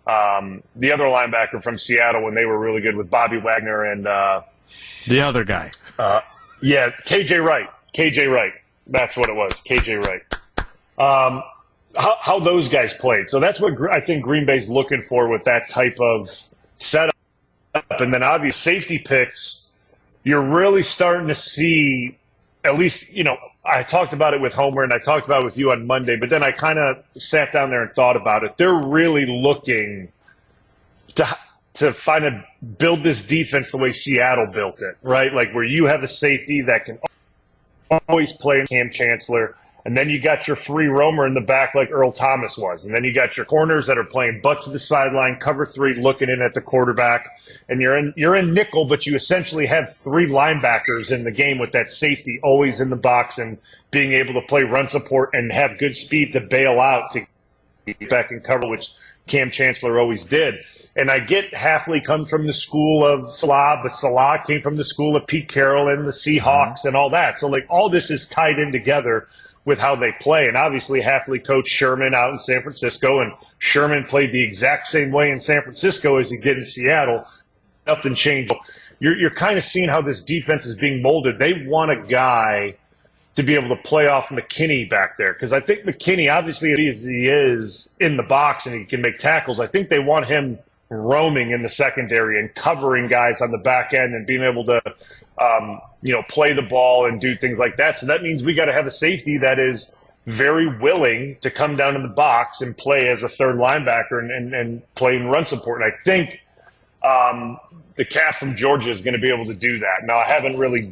the other linebacker from Seattle when they were really good with Bobby Wagner and The other guy. KJ Wright. KJ Wright. That's what it was. KJ Wright. How those guys played. So that's what I think Green Bay's looking for with that type of setup. And then obvious safety picks, you're really starting to see, at least, I talked about it with Homer and I talked about it with you on Monday, but then I kind of sat down there and thought about it. They're really looking to build this defense the way Seattle built it, right? Like where you have a safety that can always play Cam Chancellor, and then you got your free roamer in the back like Earl Thomas was, and then you got your corners that are playing butt to the sideline, cover three, looking in at the quarterback, and you're in nickel, but you essentially have three linebackers in the game with that safety always in the box and being able to play run support and have good speed to bail out to get back and cover, which Cam Chancellor always did. And I get Hafley comes from the school of Salah, but Salah came from the school of Pete Carroll and the Seahawks and all that. So, like, all this is tied in together with how they play. And obviously Hafley coached Sherman out in San Francisco, and Sherman played the exact same way in San Francisco as he did in Seattle. Nothing changed. You're kind of seeing how this defense is being molded. They want a guy to be able to play off McKinney back there, because I think McKinney, obviously as he is in the box and he can make tackles, I think they want him roaming in the secondary and covering guys on the back end and being able to play the ball and do things like that. So that means we got to have a safety that is very willing to come down in the box and play as a third linebacker and play in run support. And I think the cat from Georgia is going to be able to do that. Now, I haven't really,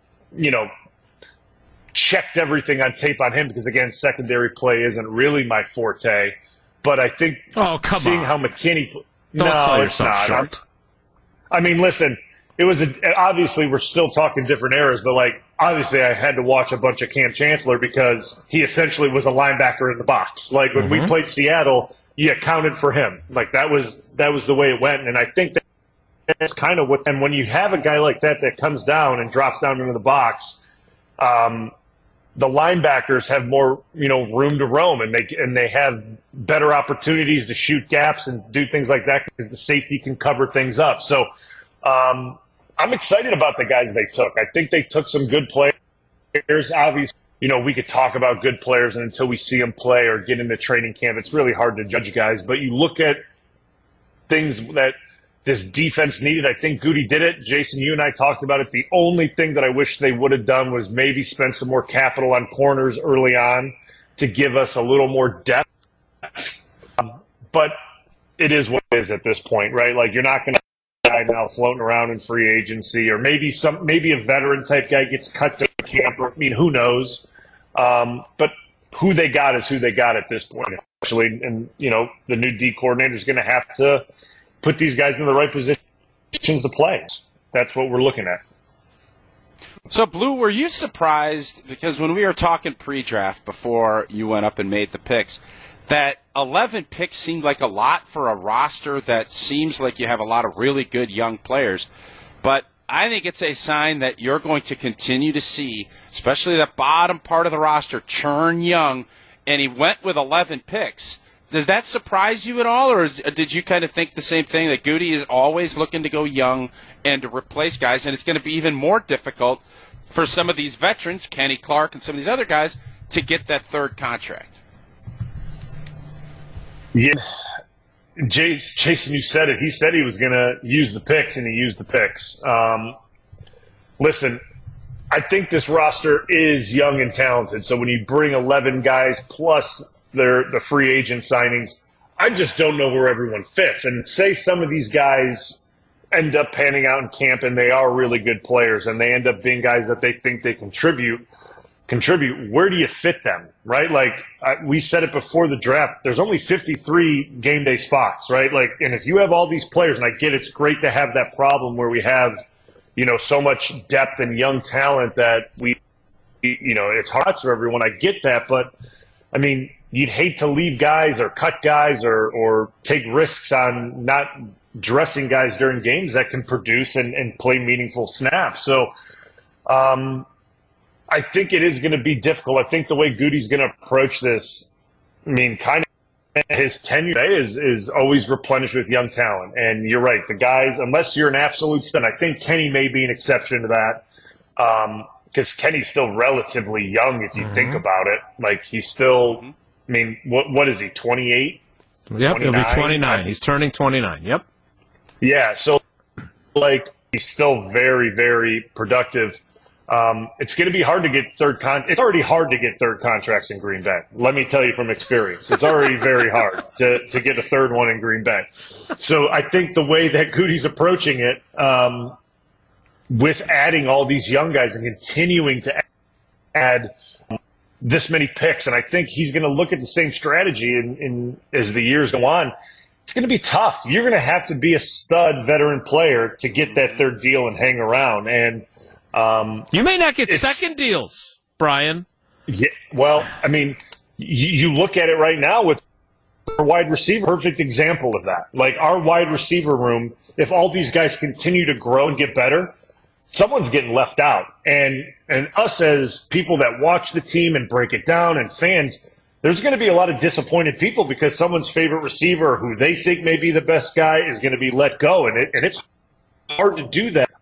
checked everything on tape on him because, again, secondary play isn't really my forte. But I think seeing how McKinney – Don't sell yourself short. I mean, listen, it was obviously we're still talking different eras, but like obviously I had to watch a bunch of Cam Chancellor because he essentially was a linebacker in the box. Like when we played Seattle, you accounted for him. Like that was the way it went, and I think that's kind of what. And when you have a guy like that comes down and drops down into the box, the linebackers have more room to roam, and they have better opportunities to shoot gaps and do things like that because the safety can cover things up. So I'm excited about the guys they took. I think they took some good players. Obviously, we could talk about good players, and until we see them play or get into training camp, it's really hard to judge guys. But you look at things that this defense needed. I think Goody did it. Jason, you and I talked about it. The only thing that I wish they would have done was maybe spend some more capital on corners early on to give us a little more depth. But it is what it is at this point, right? Like you're not going to guy now floating around in free agency, or maybe a veteran type guy gets cut to camp. I mean, who knows? But who they got is who they got at this point, especially. And the new D coordinator is going to have to put these guys in the right positions to play. That's what we're looking at. So, Blue, were you surprised, because when we were talking pre-draft before you went up and made the picks, that 11 picks seemed like a lot for a roster that seems like you have a lot of really good young players? But I think it's a sign that you're going to continue to see, especially the bottom part of the roster, churn young, and he went with 11 picks. Does that surprise you at all, or did you kind of think the same thing, that Goody is always looking to go young and to replace guys, and it's going to be even more difficult for some of these veterans, Kenny Clark and some of these other guys, to get that third contract? Yeah. Jason, you said it. He said he was going to use the picks, and he used the picks. Listen, I think this roster is young and talented, so when you bring 11 guys plus the free agent signings, I just don't know where everyone fits. And say some of these guys end up panning out in camp and they are really good players and they end up being guys that they think they contribute, where do you fit them, right? Like we said it before the draft, there's only 53 game day spots, right? Like, and if you have all these players, and I get it's great to have that problem where we have, so much depth and young talent that it's hard for everyone. I get that, but I mean, you'd hate to leave guys or cut guys or take risks on not dressing guys during games that can produce and play meaningful snaps. So I think it is going to be difficult. I think the way Goody's going to approach this, I mean, kind his tenure is always replenished with young talent. And you're right, the guys, unless you're an absolute stud, I think Kenny may be an exception to that, because Kenny's still relatively young if you think about it. Like, he's still, I mean, what is he, 28? Yep, he'll be 29. He's turning 29, yep. Yeah, so, like, he's still very, very productive. It's going to be hard to get it's already hard to get third contracts in Green Bay. Let me tell you from experience. It's already very hard to get a third one in Green Bay. So I think the way that Goody's approaching it, with adding all these young guys and continuing to add this many picks, and I think he's going to look at the same strategy in as the years go on. It's going to be tough. You're going to have to be a stud veteran player to get that third deal and hang around. And you may not get second deals, Brian. Yeah, well, I mean, you look at it right now with our wide receiver, perfect example of that. Like, our wide receiver room, if all these guys continue to grow and get better, someone's getting left out. And us as people that watch the team and break it down and fans, there's going to be a lot of disappointed people because someone's favorite receiver who they think may be the best guy is going to be let go. And it's hard to do that.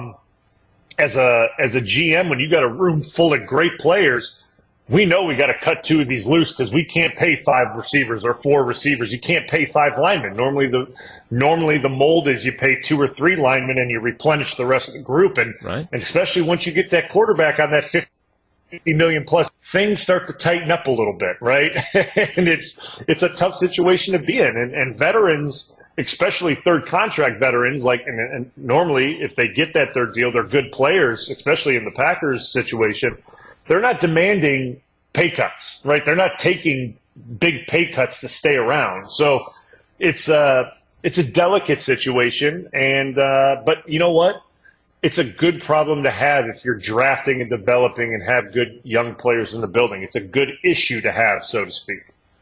As a GM, when you got a room full of great players, we know we got to cut two of these loose because we can't pay 5 receivers or 4 receivers. You can't pay 5 linemen. Normally the mold is you pay 2 or 3 linemen and you replenish the rest of the group. And especially once you get that quarterback on that $50 million plus, things start to tighten up a little bit, right? And it's a tough situation to be in. And veterans, especially third contract veterans, like, and normally if they get that third deal, they're good players, especially in the Packers situation. They're not demanding pay cuts, right? They're not taking big pay cuts to stay around. So it's a delicate situation. And, but you know what? It's a good problem to have if you're drafting and developing and have good young players in the building. It's a good issue to have, so to speak.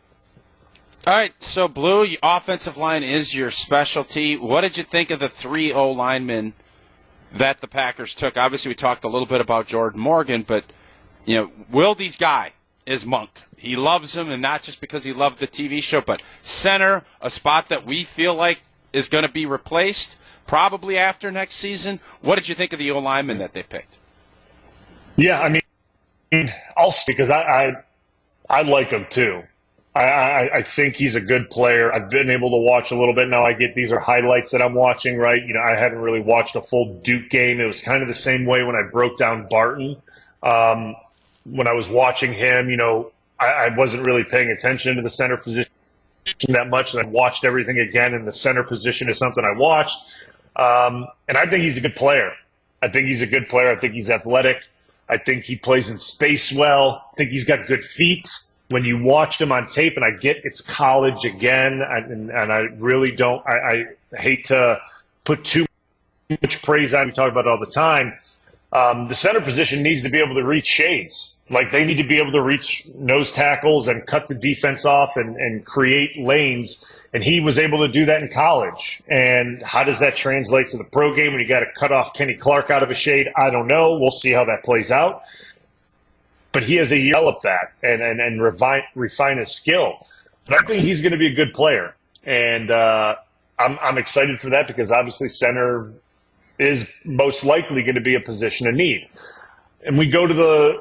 All right, so Blue, offensive line is your specialty. What did you think of the 3 O-linemen that the Packers took? Obviously, we talked a little bit about Jordan Morgan, but, you know, Wildy's guy is Monk. He loves him, and not just because he loved the TV show, but center, a spot that we feel like is going to be replaced probably after next season. What did you think of the O-linemen that they picked? Yeah, I mean, I'll because I like him too. I think he's a good player. I've been able to watch a little bit now. I get these are highlights that I'm watching, right? You know, I haven't really watched a full Duke game. It was kind of the same way when I broke down Barton. When I was watching him, you know, I wasn't really paying attention to the center position that much, and I watched everything again, and the center position is something I watched. And I think he's a good player. I think he's a good player. I think he's athletic. I think he plays in space well. I think he's got good feet. When you watched him on tape, and I get it's college again, and I really don't – I hate to put too much praise on. We talk about it all the time. The center position needs to be able to reach shades. Like, they need to be able to reach nose tackles and cut the defense off and create lanes, and he was able to do that in college. And how does that translate to the pro game when you got to cut off Kenny Clark out of a shade? I don't know. We'll see how that plays out. But he has a year to develop that and refine his skill. But I think he's going to be a good player. And I'm excited for that because obviously center is most likely going to be a position of need. And we go to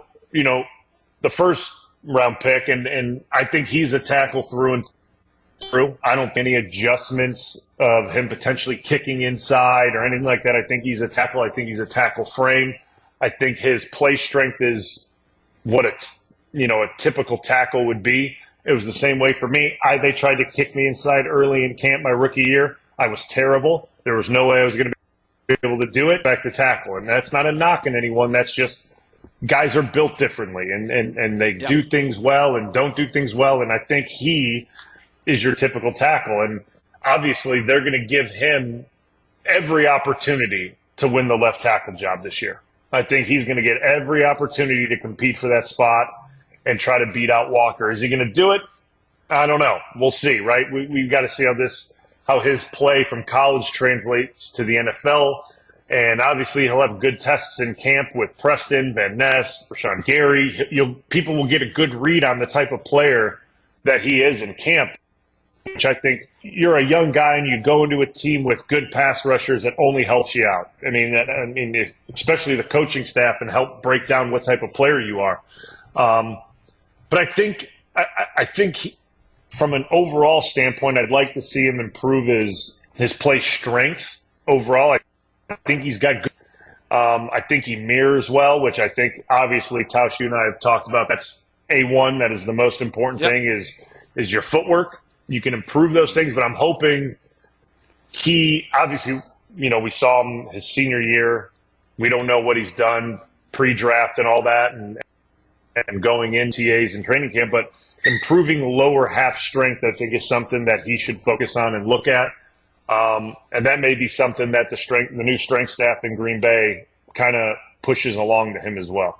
the first round pick, and I think he's a tackle through and through. I don't think any adjustments of him potentially kicking inside or anything like that. I think he's a tackle. I think he's a tackle frame. I think his play strength is what a typical tackle would be. It was the same way for me. They tried to kick me inside early in camp my rookie year. I was terrible. There was no way I was going to be able to do it. Back to tackle. And that's not a knock on anyone. That's just guys are built differently, and they do things well and don't do things well. And I think he is your typical tackle. And obviously they're going to give him every opportunity to win the left tackle job this year. I think he's going to get every opportunity to compete for that spot and try to beat out Walker. Is he going to do it? I don't know. We'll see, right? We've got to see how his play from college translates to the NFL. And obviously he'll have good tests in camp with Preston, Van Ness, Rashawn Gary. People will get a good read on the type of player that he is in camp. which I think you're a young guy and you go into a team with good pass rushers, that only helps you out. I mean, especially the coaching staff, and help break down what type of player you are. But I think from an overall standpoint, I'd like to see him improve his play strength overall. I think he's got good. I think he mirrors well, which I think obviously Tausch, you and I have talked about. That's A1. That is the most important thing is your footwork. You can improve those things, but I'm hoping he obviously, we saw him his senior year. We don't know what he's done pre-draft and all that and going in TAs and training camp, but improving lower half strength, I think, is something that he should focus on and look at. And that may be something that the new strength staff in Green Bay kind of pushes along to him as well.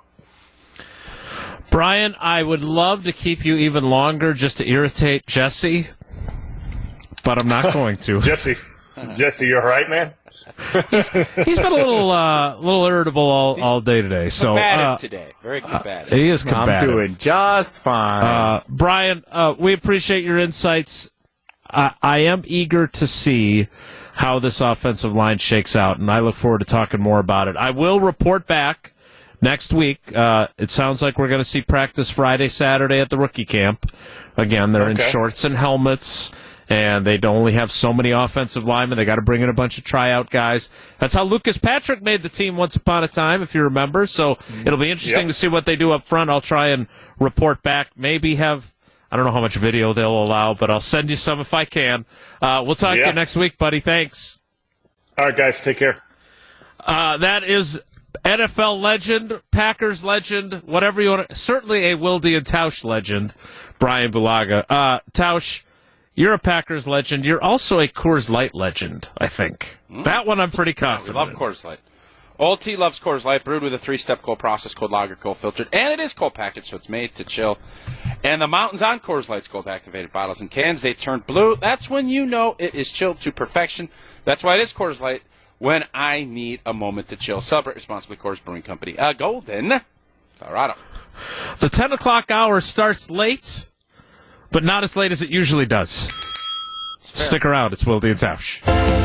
Brian, I would love to keep you even longer just to irritate Jesse, but I'm not going to. Jesse, you all right, man? He's been a little irritable all day today. Combative today. Very combative. He is combative. I'm doing just fine. Brian, we appreciate your insights. I am eager to see how this offensive line shakes out, and I look forward to talking more about it. I will report back next week. It sounds like we're going to see practice Friday, Saturday at the rookie camp. Again, they're in shorts and helmets, and they only have so many offensive linemen. They got to bring in a bunch of tryout guys. That's how Lucas Patrick made the team once upon a time, if you remember. So it'll be interesting to see what they do up front. I'll try and report back. Maybe have, I don't know how much video they'll allow, but I'll send you some if I can. We'll talk to you next week, buddy. Thanks. All right, guys. Take care. That is NFL legend, Packers legend, whatever you want to, certainly a Wilde and Tausch legend, Brian Bulaga. Tausch, you're a Packers legend. You're also a Coors Light legend, I think. That one I'm pretty confident. We love Coors Light. Old T loves Coors Light, brewed with a 3-step cold process, cold lager, cold filtered, and it is cold packaged, so it's made to chill. And the mountains on Coors Light's cold activated bottles and cans, they turn blue. That's when you know it is chilled to perfection. That's why it is Coors Light. When I need a moment to chill. Celebrate responsibly, Coors Brewing Company. Golden, Colorado. The 10 o'clock hour starts late, but not as late as it usually does. Stick around. It's Wilde and Tausch.